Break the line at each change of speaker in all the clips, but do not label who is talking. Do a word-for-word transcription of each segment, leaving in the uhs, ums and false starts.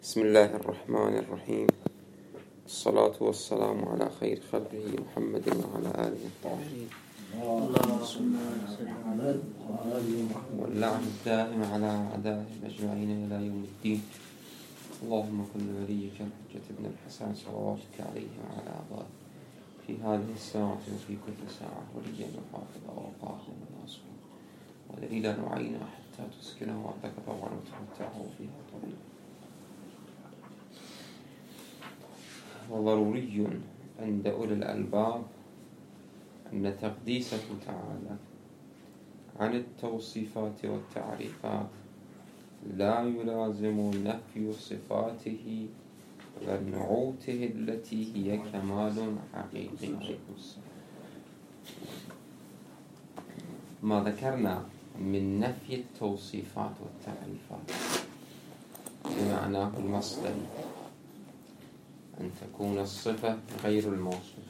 بسم الله الرحمن الرحيم. الصلاة والسلام على خير خلقه محمد وعلى آله الطاهرين، واللعن الدائم على أعدائهم أجمعين إلى يوم الدين. اللهم كن وليك الحجة ابن الحسن صلواتك عليه وعلى آبائه في هذه الساعة وفي كل ساعة وليا وحافظا وقائدا وناصرا ودليلا وعينا حتى تسكنه وحدك طوعا وتمتعه فيها طويلا. وضروري عند أولي الألباب أن تقديسه تعالى عن التوصيفات والتعريفات لا يلازم نفي صفاته ونعوته التي هي كمال حقيقي. ما ذكرنا من نفي التوصيفات والتعريفات بمعناه المصدري أن تكون الصفة غير الموصوف،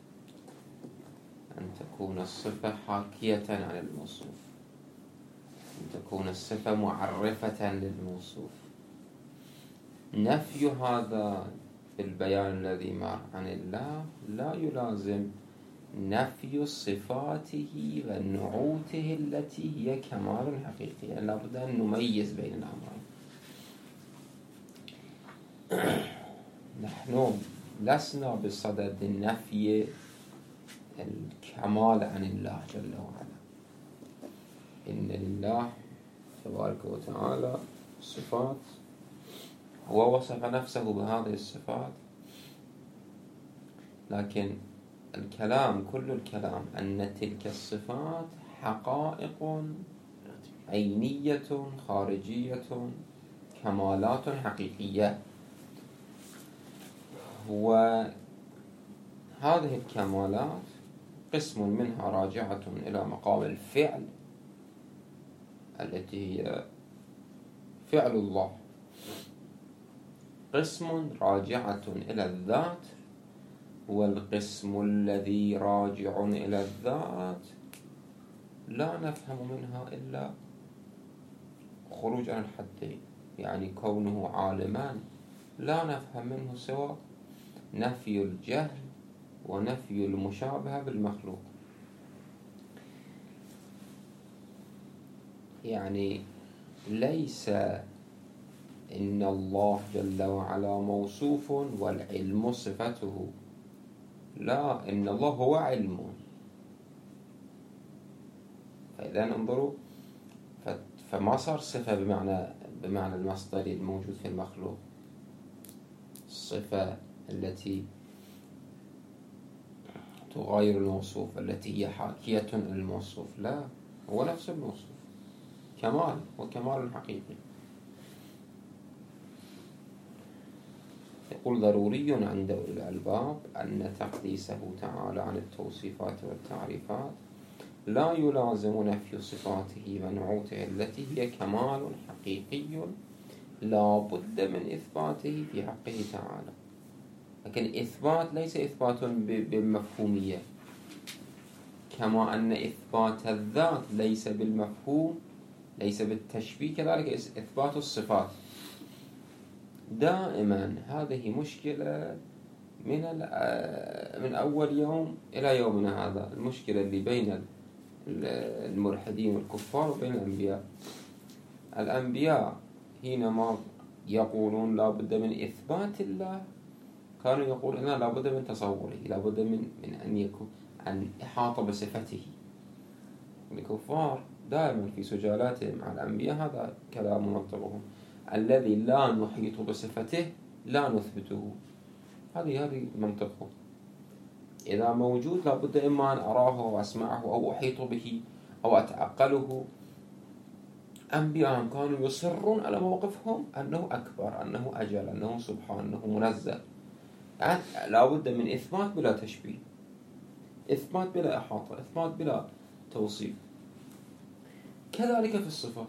أن تكون الصفة حاكية عن الموصوف، أن تكون الصفة معرفة للموصوف. نفي هذا بالبيان الذي مر عن الله لا يلازم نفي صفاته ونعوته التي هي كمال حقيقي، يعني لابد أن نميز بين الأمرين. نحن لسنا بصدد نفي الكمال عن الله جل وعلا. إن لله تبارك وتعالى صفات، هو وصف نفسه بهذه الصفات، لكن الكلام كل الكلام أن تلك الصفات حقائق عينية خارجية كمالات حقيقية، وهذه الكمالات قسم منها راجعة إلى مقام الفعل التي هي فعل الله، قسم راجعة إلى الذات، والقسم الذي راجع إلى الذات لا نفهم منها إلا خروج عن الحدين، يعني كونه عالما لا نفهم منه سوى نفي الجهل ونفي المشابهة بالمخلوق. يعني ليس إن الله جل وعلا موصوف والعلم صفته، لا، إن الله هو علم. فإذا انظروا، فما صار صفة بمعنى بمعنى المصدري الموجود في المخلوق، الصفة التي تغاير الموصوف التي هي حاكية للموصوف، لا، هو نفس الموصوف كمال وكمال حقيقي. يقول ضروري عند أولي الألباب أن تقديسه تعالى عن التوصيفات والتعريفات لا يلازم نفي صفاته ونعوته التي هي كمال حقيقي لا بد من إثباته في حقه تعالى. لكن إثبات ليس إثبات بالمفهومية، كما أن إثبات الذات ليس بالمفهوم، ليس بالتشبيه، كذلك إثبات الصفات. دائما هذه مشكلة من من أول يوم إلى يومنا هذا، المشكلة اللي بين الملحدين والكفار وبين الأنبياء. الأنبياء حينما يقولون لا بد من إثبات الله، كانوا يقولون لا بد من تصوره، لا بد من من أن يكون أن إحاطة بصفته. الكفار دائما في سجالاتهم مع الأنبياء هذا كلام منطقهم: الذي لا نحيط بصفته لا نثبته. هذه هذه منطقه. إذا موجود لا بد إما أن أراه أو أسمعه أو أحيط به أو أتعقله. أنبياء كانوا يصرون على موقفهم أنه أكبر، أنه أجل، أنه سبحان، أنه منزه. يعني لا بد من إثبات بلا تشبيه، إثبات بلا إحاطة، إثبات بلا توصيف. كذلك في الصفات،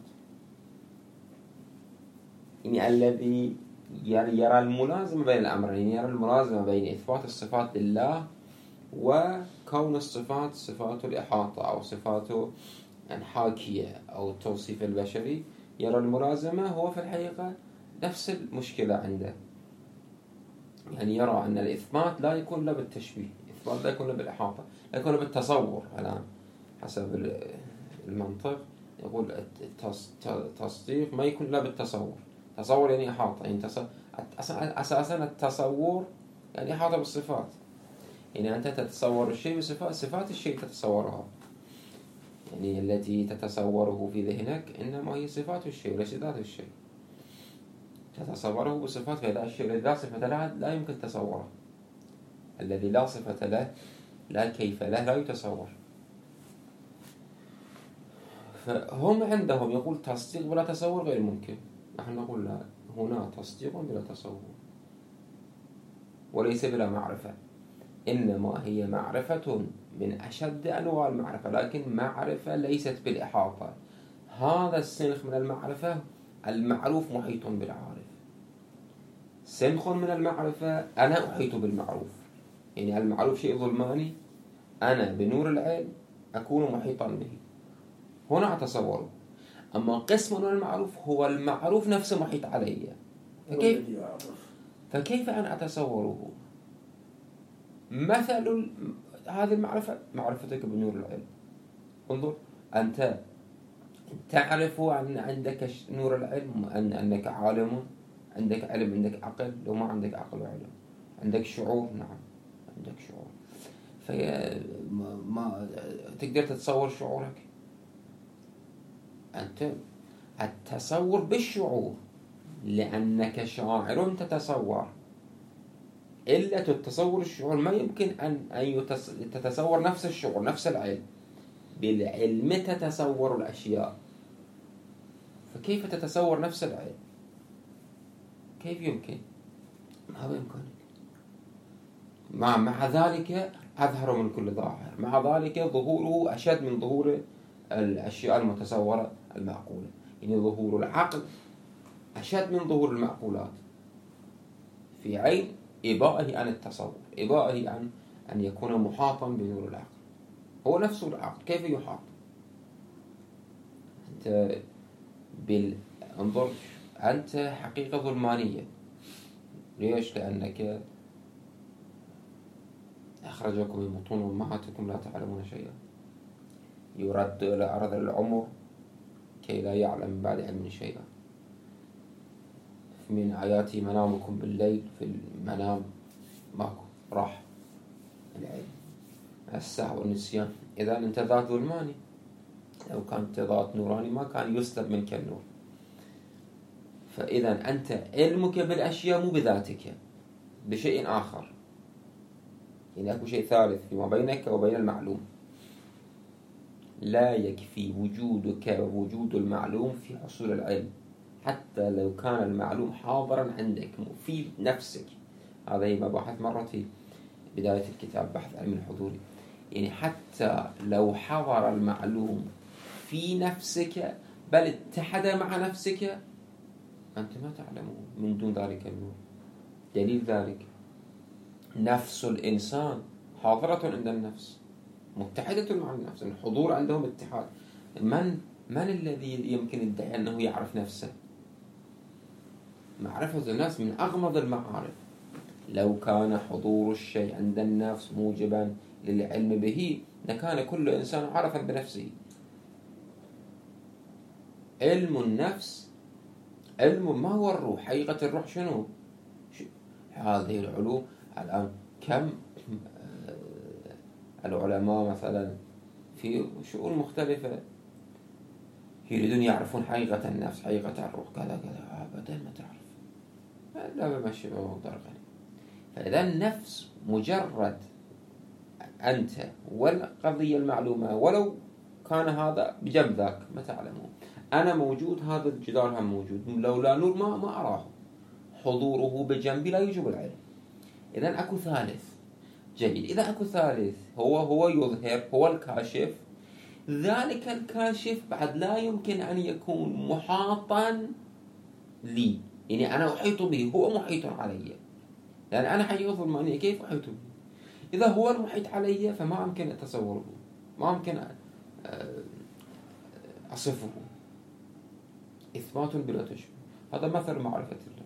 يعني الذي يرى الملازمة بين الأمرين، يرى الملازمة بين إثبات الصفات لله وكون الصفات صفات الإحاطة أو صفات يعني حاكية أو التوصيف البشري، يرى الملازمة هو في الحقيقة نفس المشكلة عنده، يعني يرى أن الإثبات لا يكون إلا بالتشبيه، الإثبات لا يكون إلا بالإحاطة، لا يكون إلا بالتصور. الآن حسب المنطق يقول التصديق ما يكون إلا بالتصور. تصور يعني إحاطة، يعني أساسا التصور يعني إحاطة بالصفات، يعني أنت تتصور الشيء بصفات، صفات الشيء تتصورها، يعني التي تتصوره في ذهنك إنما هي صفات الشيء وليس ذات الشيء، تتصوره بصفات. فإذا الشيء الذي لا صفة له لا يمكن تصوره، الذي لا صفة له لا كيف له لا يتصور. فهم عندهم يقول تصديق بلا تصور غير ممكن، نحن نقول لا، هنا تصديق بلا تصور وليس بلا معرفة، إنما هي معرفة من أشد أنواع المعرفة، لكن معرفة ليست بالإحاطة. هذا السنخ من المعرفة المعروف محيط بالعارف، سنخ من المعرفة أنا أحيط بالمعروف، يعني المعروف شيء ظلماني، أنا بنور العلم أكون محيطا به، هنا أتصوره. أما قسم من المعروف هو المعروف نفسه محيط علي، فكيف, فكيف أنا أتصوره؟ مثل هذه المعرفة معرفتك بنور العلم. انظر، أنت تعرف أن عندك نور العلم، أن أنك عالم، عندك علم، عندك عقل. لو ما عندك عقل وعلم عندك شعور، نعم عندك شعور، فما تقدر تتصور شعورك. أنت التصور بالشعور، لأنك شاعر تتصور، إلا تتصور الشعور ما يمكن أن أن تتصور نفس الشعور نفس العلم. بالعلم تتصور الأشياء، فكيف تتصور نفس العلم؟ كيف يمكن؟ ما بإمكانك. مع مع ذلك أظهر من كل ظاهر، مع ذلك ظهوره أشد من ظهور الأشياء المتصورة المعقولة، يعني ظهور العقل أشد من ظهور المعقولات في عين إبائه عن التصور، إبائه عن أن يكون محاطا بنور العقل. هو نفسه العقل كيف يحاط؟ أنت بال... انظر، أنت حقيقة ظلمانية. ليش؟ لأنك أخرجكم من بطون أمهاتكم لا تعلمون شيئا، يرد إلى أرض العمر كي لا يعلم من بعد علم شيئا. من آياتي منامكم بالليل، في المنام ماكو، راح العلم، السهو والنسيان. إذا أنت ذات ظلماني، لو كانت ذات نوراني ما كان يسلب منك النور. فإذا أنت علمك بالأشياء مو بذاتك، بشيء آخر، يعني أكو شيء ثالث فيما بينك وبين المعلوم. لا يكفي وجودك ووجود المعلوم في حصول العلم، حتى لو كان المعلوم حاضرا عندك في نفسك. هذا هي مباحث مرة في بداية الكتاب، بحث علم الحضوري. يعني حتى لو حضر المعلوم في نفسك بل اتحد مع نفسك، أنت ما تعلمه من دون ذلك النور. دليل ذلك نفس الإنسان حاضرة عند النفس، متحدة مع النفس، الحضور عندهم اتحاد. من من الذي يمكن يدعي أنه يعرف نفسه؟ معرفة النفس من أغمض المعارف. لو كان حضور الشيء عند النفس موجبا للعلم به لكان كل إنسان عرفا بنفسه. علم النفس علم ما هو الروح، حقيقة الروح شنو؟ هذه العلوم الآن كم العلماء مثلا في شؤون مختلفة يريدون يعرفون حقيقة النفس، حقيقة الروح، كذا كذا، أبدا ما تعرف، لا بمشي بموضوع غني. فإذا النفس مجرد أنت والقضية المعلومة، ولو كان هذا بجنب ذاك ما تعلمه. أنا موجود، هذا الجدار هم موجود، لولا نور ما ما أراه، حضوره بجنبي لا يوجب العلم. إذا أكو ثالث. جيد، إذا أكو ثالث هو هو يظهر، هو الكاشف. ذلك الكاشف بعد لا يمكن أن يكون محاطا لي، يعني أنا أحيط به، هو محيط علي، لأن أنا حقيقة ظلمانية، كيف أحيط به؟ إذا هو المحيط علي فما أمكن أتصوره، ما أمكن أصفه. إثبات بلا تشبيه. هذا مثل معرفة الله.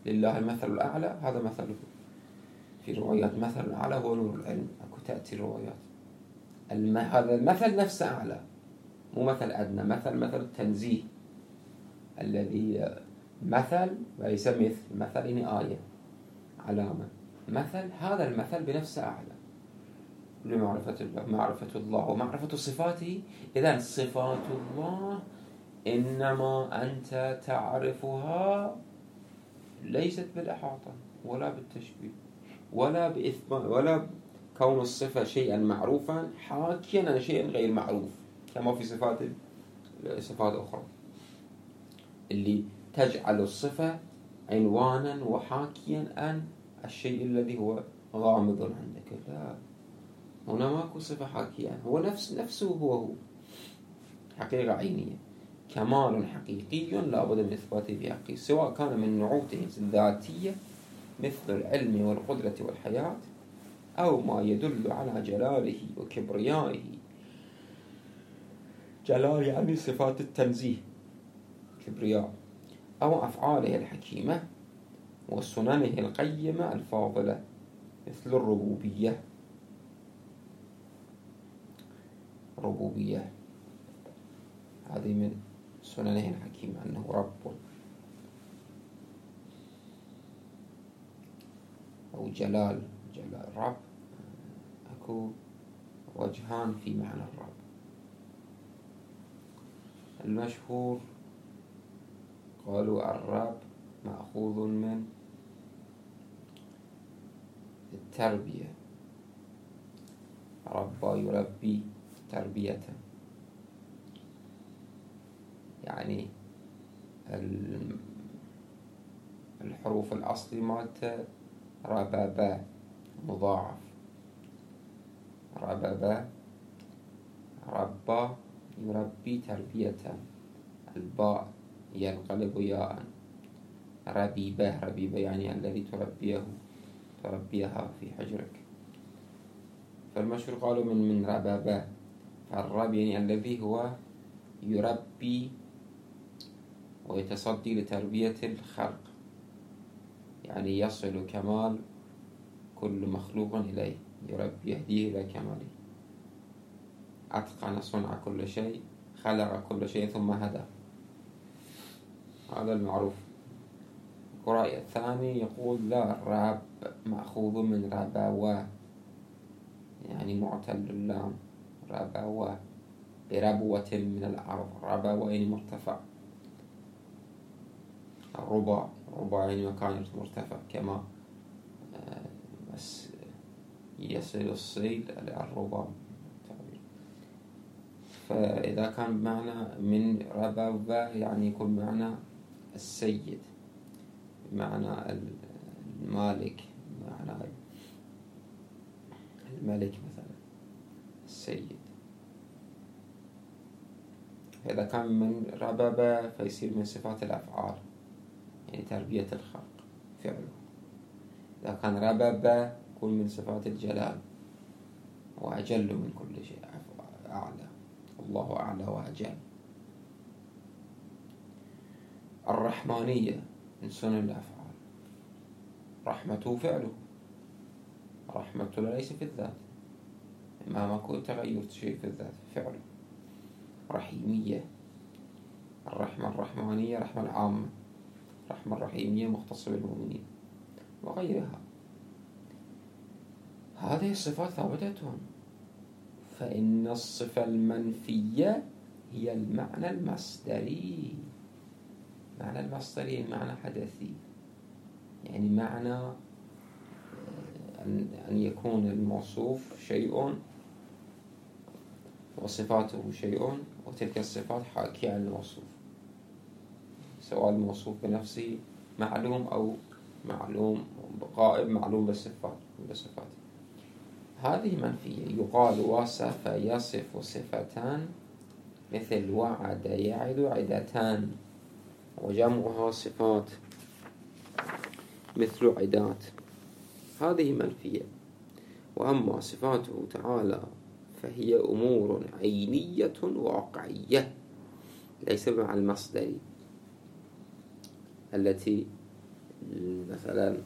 لله المثل الأعلى، هذا مثله في روايات. مثل الأعلى هو نور العلم، أكو تأتي الروايات الم... هذا المثل نفسه أعلى، مو مثل أدنى. مثل مثل التنزيه الذي مثل وليس مثل. مثل يعني آية، علامة. مثل هذا المثل بنفسه أعلى لمعرفة الله، معرفة الله ومعرفة صفاته. إذن صفات الله إنما أنت تعرفها ليست بالإحاطة ولا بالتشبيه ولا بإثبات ولا كون الصفة شيئا معروفا حاكيا عن شيء غير معروف، كما في صفات صفات أخرى اللي تجعل الصفة عنوانا وحاكيا عن الشيء الذي هو غامض عندك. لا، هنا ماكو صفة حاكية، هو نفس نفسه هو هو حقيقة عينية، كمال حقيقي لا بد من إثباته بحقه، سواء كان من نعوته الذاتية مثل العلم والقدرة والحياة، أو ما يدل على جلاله وكبريائه. جلال يعني صفات التنزيه، كبرياء، أو أفعاله الحكيمة وسننه القيمة الفاضلة مثل الربوبية. ربوبية هذه من سننه الحكيمة أنه رب، أو جلال. جلال رب، أكو وجهان في معنى الرب. المشهور قالوا الرب مأخوذ من التربية، ربى يربي تربية، يعني الحروف الأصلي مالته ربابة مضاعف، ربابة ربى يربي تربية، الباء ينقلب ياء. ربيبة، ربيبة يعني الذي تربيه تربيها في حجرك. فالمشهور قالوا من من ربابة، فالرب يعني الذي هو يربي ويتصدي لتربية الخلق، يعني يصل كمال كل مخلوق إليه، يربي يهديه إلى كماله. أتقن صنع كل شيء، خلق كل شيء ثم هدى، هذا المعروف. الرأي الثاني يقول لا، الرب مأخوذ من ربوة، يعني معتل اللام، ربوة بربوة من الأرض. ربوة يعني مرتفع، الربع ربع يعني مكان مرتفع، كما بس يصل الصيد الربع. فإذا كان بمعنى من ربوة يعني يكون بمعنى السيد، بمعنى المالك، بمعنى الملك مثلا، السيد. إذا كان من ربابة فيصير من صفات الأفعال، يعني تربية الخلق فعله. إذا كان ربابة يكون من صفات الجلال، وأجل من كل شيء، أعلى، الله أعلى وأجل. الرحمانية من سنن الأفعال، رحمته فعله، رحمته ليس في الذات، ما ماكو تغير شيء في الذات، فعله. رحيمية، الرحمة الرحمانية رحمة العامة، الرحمة الرحيمية مختصة بالمؤمنين وغيرها. هذه الصفات ثابتة. فإن الصفة المنفية هي المعنى المصدري. معنى المصدري معنى حدثي، يعني معنى أن يكون الموصوف شيء وصفاته شيء، وتلك الصفات حاكية عن الموصوف، سواء الموصوف بنفسه معلوم أو معلوم غائب، معلوم بالصفات بصفاته. هذه منفية. يقال وصف يصف صفتان مثل وعد يعد عدتان، وجمعها صفات مثل عدات. هذه منفية. وأما صفاته تعالى فهي أمور عينية واقعية، ليس مع المصدر التي مثلا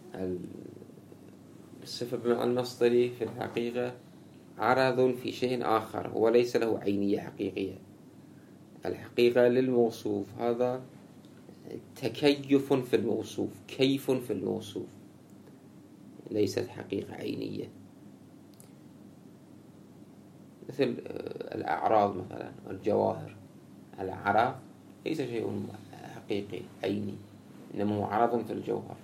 الصفة بمعنى المصدري في الحقيقة عرض في شيء آخر، هو ليس له عينية حقيقية. الحقيقة للموصوف هذا تكيف في الموصوف، كيف في الموصوف، ليست حقيقة عينية. مثل الأعراض مثلا والجواهر، العرض ليس شيء حقيقي عيني، إنما هو عرض في الجوهر.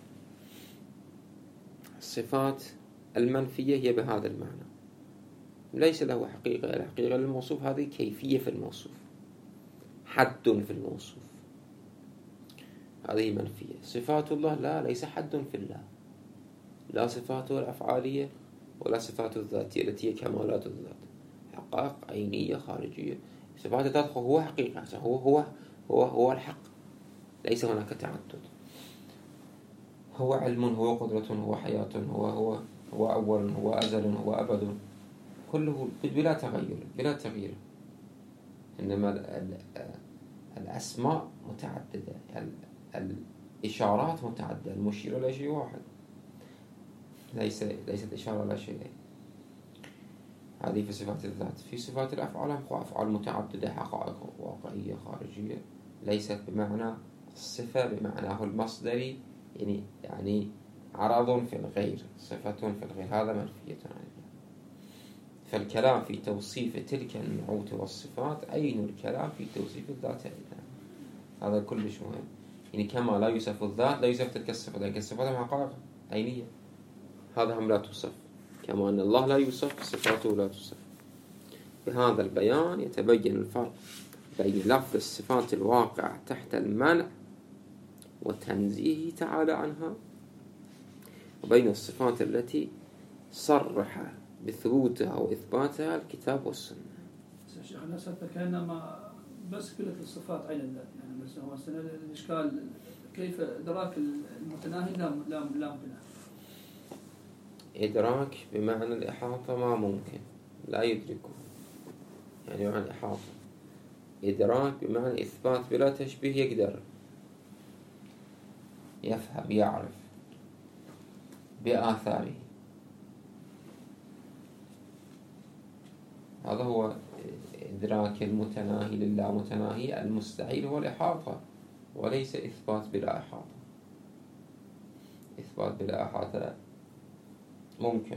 الصفات المنفية هي بهذا المعنى، ليس له حقيقة. الحقيقة للموصوف هذه كيفية في الموصوف، حد في الموصوف، هذه منفية. صفات الله لا، ليس حد في الله، لا صفاته الأفعالية ولا صفاته الذاتية التي هي كمالات الذات، حقائق عينية خارجية. صفات الذات هو حقيقة، هو هو هو هو الحق، ليس هناك تعدد. هو علم، هو قدرة، هو حياة، هو هو هو أول، هو أزل، هو أبد، كله بلا تغير بلا تغيير. إنما الأسماء متعددة، الإشارات متعددة، المشير إلى شيء واحد، ليس ليست إشارة إلى شيئين. هذه في صفات الذات. في صفات الأفعال أفعال متعددة، حقائق واقعية خارجية، ليست بمعنى الصفة بمعناه المصدري، يعني يعني عرض في الغير، صفة في الغير، هذا منفية عن الله. فالكلام في توصيف تلك النعوت والصفات عين الكلام في توصيف الذات أيضا، هذا كلش مهم. يعني كما لا يوصف الذات لا يوصف تلك الصفة، لكن الصفات حقائق عينية، هذا هم لا توصف، كما أن الله لا يوصف صفاته لا توصف. بهذا البيان يتبين الفرق بين لفظ الصفات الواقعة تحت المنع وتنزيهه تعالى عنها، وبين الصفات التي صرح بثبوتها وإثباتها الكتاب والسنة.
شيخنا كأنما بس قلت الصفات عين الذات، يعني بس هو الإشكال كيف إدراك المتناهي لا لا لا بناء.
إدراك بمعنى الإحاطة ما ممكن، لا يدركه، يعني معنى الإحاطة. إدراك بمعنى إثبات بلا تشبيه، يقدر يفهم يعرف بآثاره. هذا هو إدراك المتناهي لله متناهي. المستحيل هو الإحاطة، وليس إثبات بلا إحاطة. إثبات بلا إحاطة ممكن.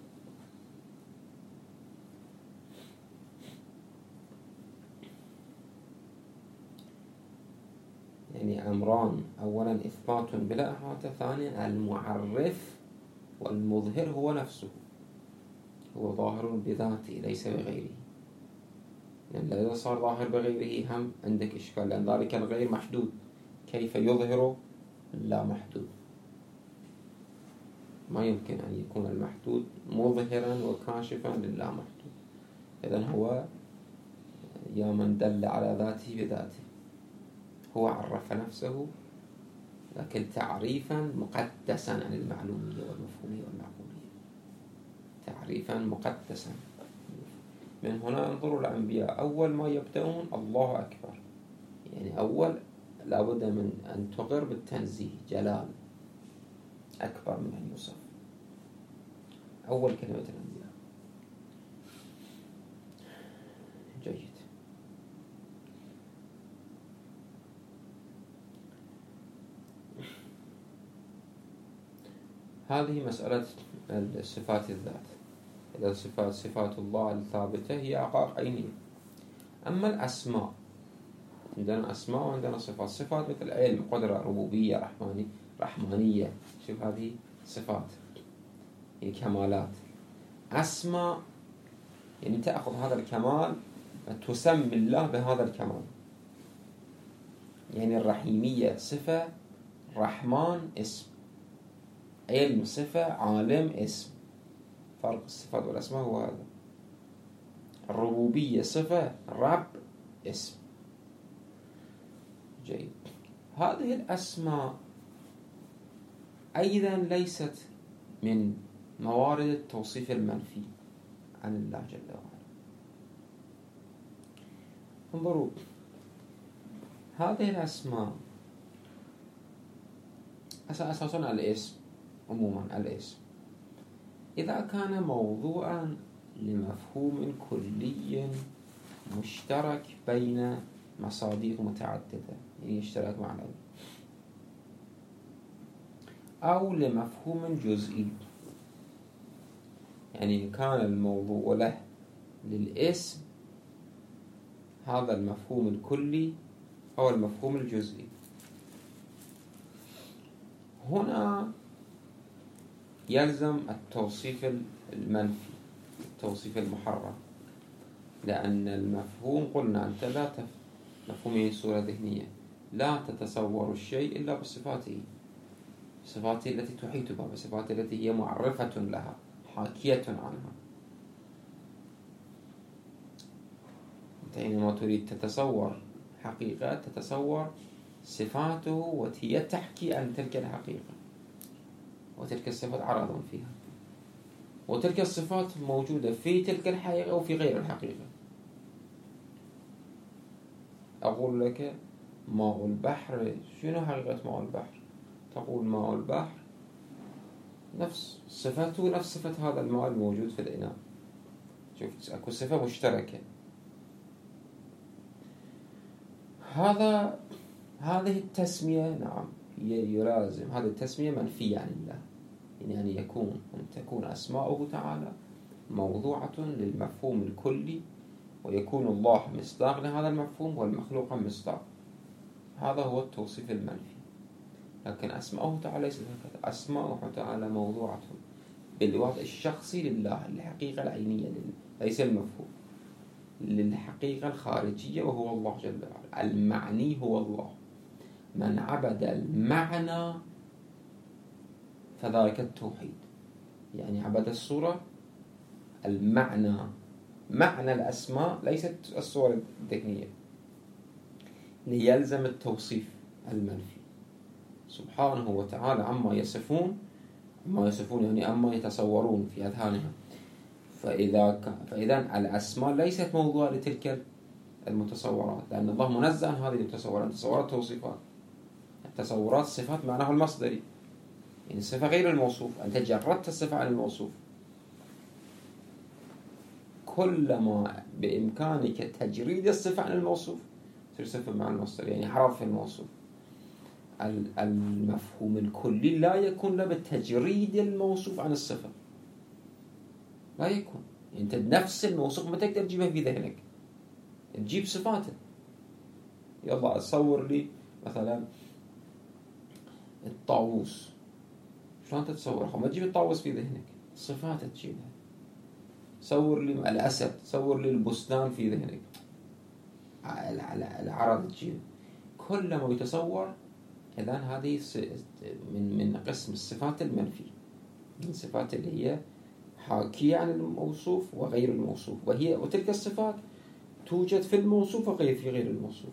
يعني أمران: أولا إثبات بلا إحاطة، ثانيا المعرف والمظهر هو نفسه، هو ظاهر بذاته ليس بغيره. لأن إذا صار ظاهر بغيره هم عندك إشكال، لأن ذلك الغير محدود، كيف يظهر لا محدود؟ ما يمكن أن يكون المحدود مظهرا وكاشفا لله محدود. إذن هو يا من دل على ذاته بذاته، هو عرف نفسه لكن تعريفا مقدسا عن المعلومية والمفهومية والمعقولية، تعريفا مقدسا. من هنا انظروا الأنبياء أول ما يبدأون الله أكبر، يعني أول لابد من أن تقر بالتنزيه، جلال أكبر من أن يوصف، أول كلمة الأنبياء. جيد. هذه مسألة صفات الذات. إذا صفات صفات الله الثابتة هي حقائق عينية. أما الأسماء، عندنا أسماء وعندنا صفات. صفات مثل علم، قدرة، ربوبية، رحمانية رحمانية شوف هذه صفات، يعني كمالات. أسماء يعني تأخذ هذا الكمال وتسمي الله بهذا الكمال. يعني الرحيمية صفة، رحمن اسم، علم صفة، عالم اسم. فرق الصفات والأسماء هو هذا. الربوبية صفة، رب اسم. جيد. هذه الأسماء أيضا ليست من موارد التوصيف المنفي عن الله جل وعلا. انظروا، هذه الأسماء هسه أساساً الاسم عموماً الاسم إذا كان موضوعاً لمفهوم كلي مشترك بين مصادر متعددة، يعني يشترك مع العلم، أو لمفهوم جزئي، يعني كان الموضوع له للاسم هذا المفهوم الكلي أو المفهوم الجزئي. هنا يلزم التوصيف المنفي، التوصيف المحرم، لأن المفهوم قلنا أنت لا تف... مفهومه صورة ذهنية، لا تتصور الشيء إلا بصفاته، صفاته التي تحيط بها، بصفاته التي هي معرفة لها حاكية عنها. أنت حينما تريد تتصور حقيقة تتصور صفاته وهي تحكي عن تلك الحقيقة، وتلك الصفات عرض فيها، وتلك الصفات موجودة في تلك الحقيقة وفي غير الحقيقة. أقول لك ماء البحر، شنو حقيقة ماء البحر؟ تقول ماء البحر نفس صفته نفس صفة هذا الماء الموجود في الإناء. شوف أكو صفة مشتركة. هذا هذه التسمية نعم هي يلازم، هذه التسمية منفية عن الله، يعني أن يكون أن تكون أسماؤه تعالى موضوعة للمفهوم الكلي، ويكون الله مصداق لهذا المفهوم والمخلوق مصداق. هذا هو التوصيف المنفي. لكن أسماؤه تعالى ليست هكذا، أسماؤه تعالى موضوعة بالوضع الشخصي لله، الحقيقة العينية لله، ليس المفهوم، للحقيقة الخارجية وهو الله جل وعلا. المعني هو الله، من عبد المعنى فذلك التوحيد، يعني عبد الصورة المعنى، معنى الأسماء ليست الصورة الذهنية، ليلزم التوصيف المنفي سبحانه وتعالى عما يصفون، عما يصفون يعني عما يتصورون في أذهانهم. فإذا فإذا الأسماء ليست موضوع لتلك المتصورات، لأن الله منزه عن هذه التصورات، تصورات توصيفات، التصورات صفات معناها المصدري، يعني الصفة غير الموصوف، أنت جردت الصفة عن الموصوف. كلما بإمكانك تجريد الصفة عن الموصوف تصير صفة مع المصدر، يعني حرف الموصوف. المفهوم الكلي لا يكون له بالتجريد الموصوف عن الصفة، لا يكون. يعني أنت نفس الموصوف ما تقدر تجيبها في ذهنك، تجيب صفاته. يلا أصور لي مثلا الطاووس، شلون تتصور؟ ما تجيب الطاووس في ذهنك، صفاته تجيبها. صور لي الأسد، صور لي البستان في ذهنك، العرض تجيبه. كل ما يتصور إذن هذه من من قسم الصفات المنفي، من صفات اللي هي حاكية عن الموصوف وغير الموصوف، وهي وتلك الصفات توجد في الموصوف وغير في غير الموصوف.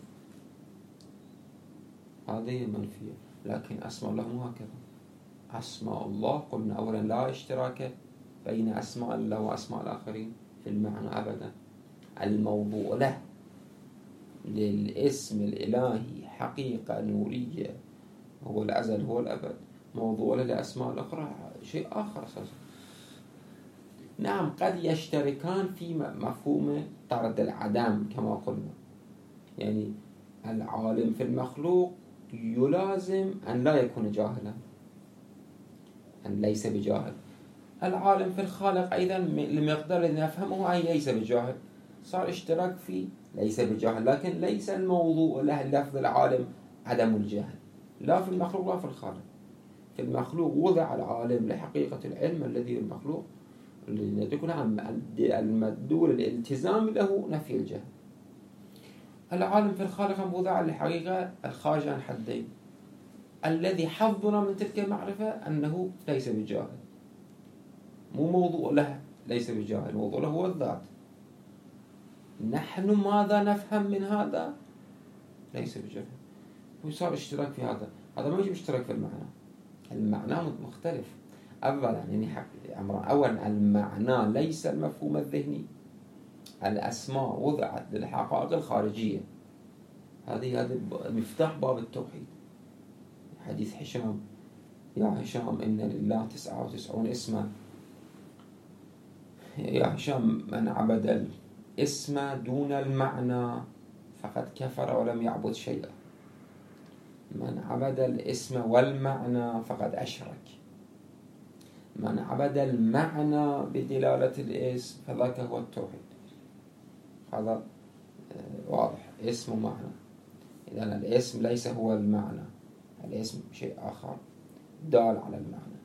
هذه منفية. لكن أسماء الله مو هكذا. أسماء الله قلنا أولا لا اشتراك بين أسماء الله وأسماء الآخرين في المعنى أبدا. الموضوع له للاسم الإلهي حقيقة نورية، هو الأزل هو الأبد. موضوع له لأسماء الأخرى شيء آخر أساسا. نعم قد يشتركان في مفهوم طرد العدم كما قلنا، يعني العالم في المخلوق يلازم أن لا يكون جاهلا، أن ليس بجاهل. العالم في الخالق أيضا لمقدار الذي نفهمه أي ليس بجاهل، صار اشتراك فيه ليس بجاهل. لكن ليس الموضوع له لفظ العالم عدم الجهل، لا في المخلوق لا في الخالق. في المخلوق وضع العالم لحقيقة العلم الذي المخلوق الذي يكون المدلول الالتزام له نفي الجهل. العالم في الخالق وضع لحقيقة الخارج عن حدين، الذي حظنا من تلك المعرفة أنه ليس بجاهل. مو موضوع له ليس بجاهل، موضوع له هو الذات. نحن ماذا نفهم من هذا؟ ليس بجاهل. وصار اشتراك في هذا، هذا ما يجب اشتراك في المعنى. المعنى مختلف. أولا يعني أولا المعنى ليس المفهوم الذهني. الأسماء وضعت للحقائق الخارجية. هذه هذا مفتاح باب التوحيد. حديث هشام يا هشام إن لله تسعة وتسعون اسما. يا هشام من عبد الاسم دون المعنى فقد كفر ولم يعبد شيئا، من عبد الاسم والمعنى فقد أشرك، من عبد المعنى بدلالة الاسم فذاك هو التوحيد. هذا واضح، اسم ومعنى. إذن الاسم ليس هو المعنى، الاسم شيء آخر دال على المعنى،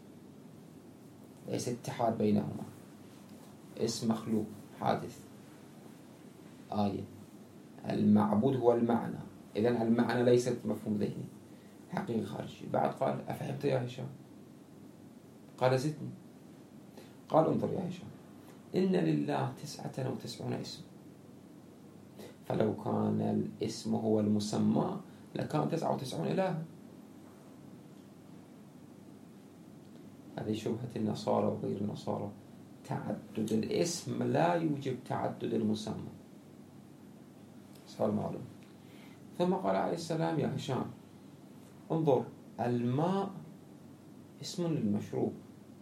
ليس اتحاد بينهما. اسم مخلوق حادث آية، المعبود هو المعنى. إذن المعنى ليست مفهوم ذهني، حقيقة خارجية. بعد قال أفهمت يا هشام؟ قال زدني. قال انظر يا هشام، إن لله تسعة وتسعون اسم، فلو كان الاسم هو المسمى لكان تسعة وتسعون إلها. هذه شبهة النصارى وغير النصارى، تعدد الاسم لا يوجب تعدد المسمى. سؤال معلوم. ثم قال عليه السلام يا هشام انظر، الماء اسم للمشروب،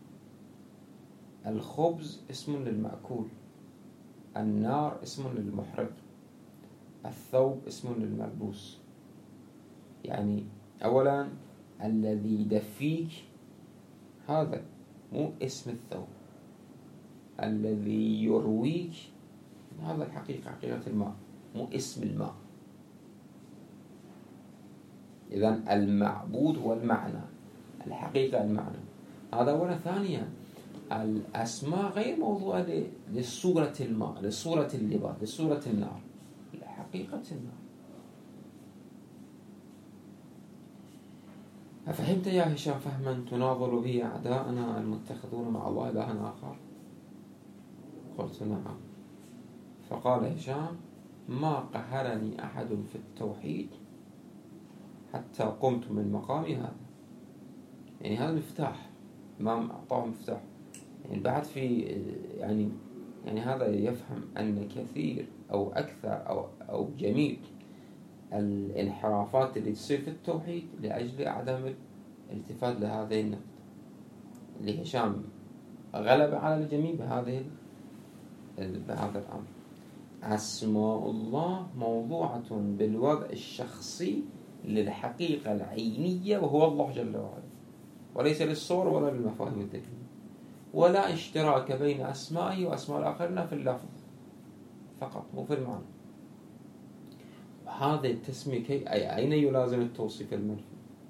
الخبز اسم للمأكول، النار اسم للمحرق، الثوب اسم للملبوس. يعني أولا الذي يدفيك هذا مو اسم الثوب، الذي يرويك هذا الحقيقة، حقيقة الماء، مو اسم الماء. إذن المعبود هو المعنى، الحقيقة المعنى. هذا أولا. ثانيا الأسماء غير موضوعة لصورة الماء، لصورة اللباس، لصورة النار، لحقيقة النار. أفهمت يا هشام فهما تناظر به أعداءنا المتخذون مع الله إلها آخر؟ قلت نعم. فقال هشام ما قهرني أحد في التوحيد حتى قمت من مقامي هذا. يعني هذا مفتاح، الإمام أعطاه مفتاح. يعني بعد في يعني يعني هذا يفهم أن كثير أو أكثر أو أو جميع الانحرافات اللي تصير في التوحيد لأجل عدم الالتفات لهذه النقطة اللي هشام غلب على الجميع بهذه بهذا الأمر. أسماء الله موضوعة بالوضع الشخصي للحقيقة العينية وهو الله جل وعلا، وليس للصور ولا للمفاهيم الذهنية، ولا اشتراك بين أسمائه وأسماء الآخرين في اللفظ فقط، مو في المعنى. هذا التسمية كي أين يلازم التوصيف المنفي؟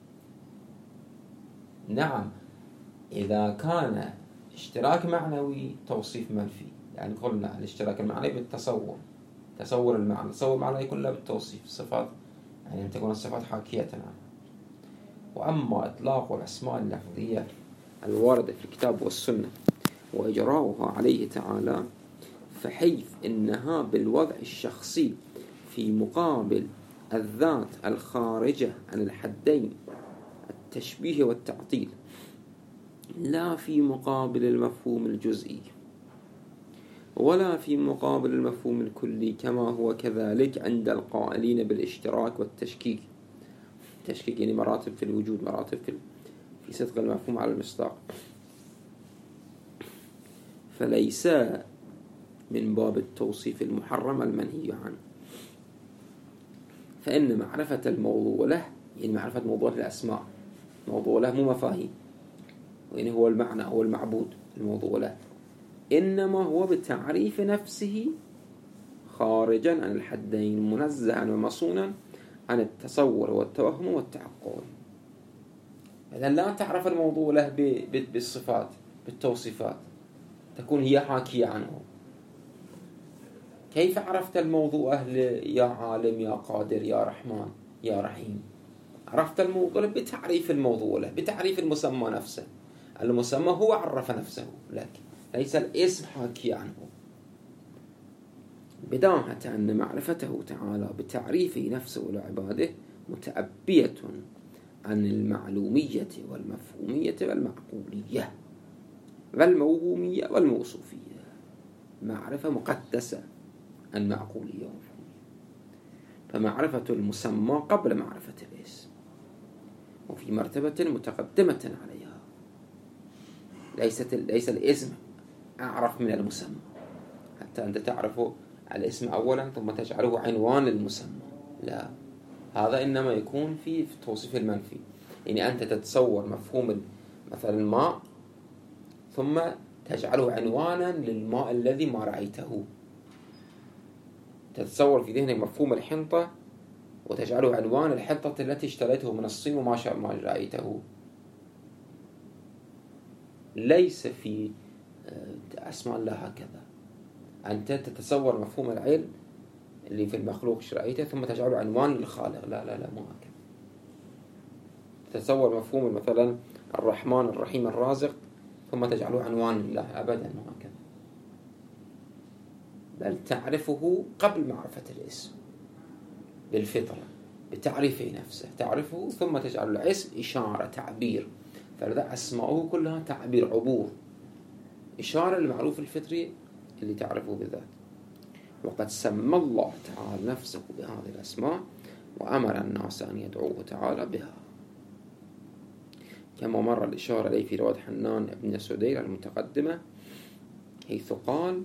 نعم إذا كان اشتراك معنوي توصيف منفي، يعني قلنا الاشتراك المعنوي بالتصور، تصور المعنى، تصور المعنى يكون له بالتوصيف الصفات، يعني أن تكون الصفات حاكية عنها. وأما إطلاق الأسماء اللفظية الواردة في الكتاب والسنة وإجراؤها عليه تعالى، فحيث إنها بالوضع الشخصي في مقابل الذات الخارجة عن الحدين التشبيه والتعطيل، لا في مقابل المفهوم الجزئي ولا في مقابل المفهوم الكلي، كما هو كذلك عند القائلين بالاشتراك والتشكيك. التشكيك يعني مراتب في الوجود، مراتب في في صدق المفهوم على المصداق. فليس من باب التوصيف المحرم المنهي عنه. فإن معرفة الموضوع له، يعني معرفة موضوع الأسماء، موضوع له مو مفاهيم، وإن هو المعنى هو المعبود الموضوع له، إنما هو بتعريف نفسه خارجا عن الحدين، منزها ومصونا عن التصور والتوهم والتعقل. إذن لا تعرف الموضوع له بالصفات بالتوصيفات، تكون هي حاكية عنه. كيف عرفت الموضوع أهل يا عالم يا قادر يا رحمن يا رحيم؟ عرفت الموضوع له بتعريف الموضوع له، بتعريف المسمى نفسه. المسمى هو عرف نفسه لك، ليس الاسم حاكي عنه. بداهة أن معرفته تعالى بتعريفه نفسه لعباده متأبية عن المعلومية والمفهومية والمعقولية والموهومية والموصوفية. معرفة مقدسة عن معقولية ومفهومية. فمعرفة المسمى قبل معرفة الاسم، وفي مرتبة متقدمة عليها. ليست ليس الاسم أعرف من المسمى، حتى أنت تعرف الاسم أولا ثم تجعله عنوان للمسمى، لا، هذا إنما يكون في توصيف المنفي. يعني أنت تتصور مفهوم مثلا الماء ثم تجعله عنوانا للماء الذي ما رأيته. تتصور في ذهنك مفهوم الحنطة وتجعله عنوان الحنطة التي اشتريته من الصين وما شاء ما رأيته. ليس في أسماء الله هكذا. أنت تتصور مفهوم العلم اللي في المخلوق رأيته ثم تجعله عنوان للخالق، لا لا لا مو هكذا. تتصور مفهوم مثلا الرحمن الرحيم الرازق ثم تجعله عنوان لله، أبدا مو هكذا. بل تعرفه قبل معرفة الاسم بالفطرة، بتعريفه نفسه، تعرفه ثم تجعل الاسم إشارة تعبير. فلذا أسماؤه كلها تعبير عبور، إشارة للمعروف الفطري اللي تعرفه بالذات. وقد سمى الله تعالى نفسه بهذه الأسماء وأمر الناس أن يدعوه تعالى بها، كما مر الإشارة إليه في رواية حنان بن سدير المتقدمة، حيث قال: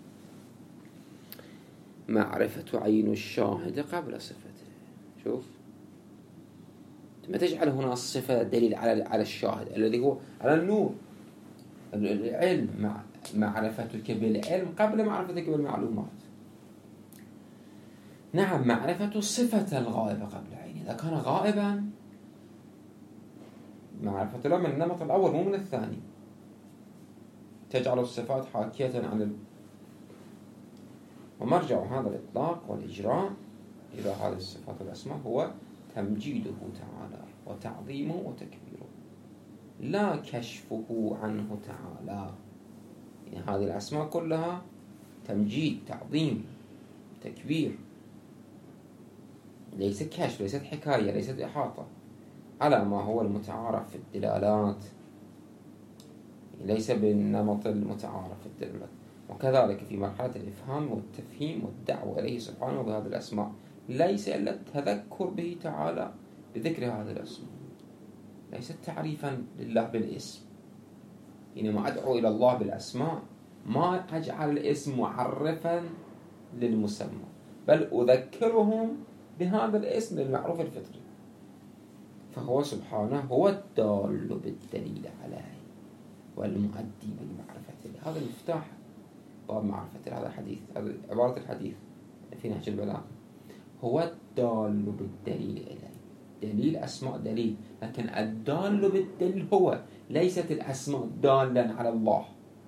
معرفة عين الشاهد قبل صفته. شوف، ما تجعل هنا الصفة دليل على على الشاهد الذي هو على النور. العلم مع معرفتك بالعلم قبل معرفتك بالمعلومات. نعم، معرفة صفة الغائب قبل عينه. إذا كان غائبا معرفة له من النمط الأول مو من الثاني. تجعل الصفات حاكية عن ال... ومرجع هذا الإطلاق والإجراء إلى هذه الصفات والأسماء هو تمجيده تعالى وتعظيمه وتكبيره، لا كشفه عنه تعالى. يعني هذه الأسماء كلها تمجيد، تعظيم، تكبير، ليس كشف، ليست حكاية، ليست إحاطة على ما هو المتعارف في الدلالات، ليس بالنمط المتعارف في الدلالات. وكذلك في مرحلة الإفهام والتفهيم والدعوة إليه سبحانه بهذه الأسماء، ليس إلا التذكر به تعالى بذكر هذه الأسماء، ليس تعريفا لله بالاسم. حينما أدعو إلى الله بالأسماء ما أجعل الاسم معرفا للمسمى، بل أذكرهم بهذا الاسم المعروف الفطري. فهو سبحانه هو الدال بالدليل عليه والمؤدي بالمعرفة له. هذا المفتاح باب معرفة. هذا الحديث، هذا عبارة الحديث في نهج البلاغة، هو الدال بالدليل إليه. دليل أسماء دليل، لكن الدال بالدليل هو، ليست الأسماء دالا على الله،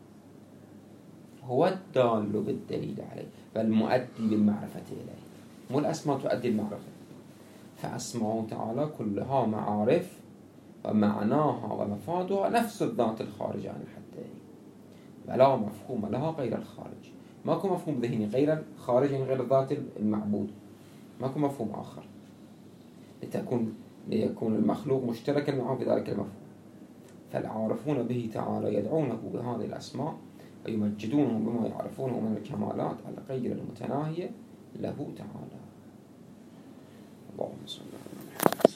هو الدال بالدليل عليه بل مؤدي بالمعرفة إليه، مو الأسماء تؤدي المعرفة. فأسماء تعالى كلها معارف ومعناها ومفادها نفس الذات الخارجة عن الحدين، ولا مفهوم لها غير الخارج. ماكو مفهوم ذهني غير الخارج، غير الذات المعبود، ماكو مفهوم آخر لتكون ليكون المخلوق مشتركا معه في ذلك المفهوم. فالعارفون به تعالى يدعونه بهذه الأسماء ويمجدونه بما يعرفونه من الكمالات على غير المتناهية له تعالى. اللهم صل على محمد.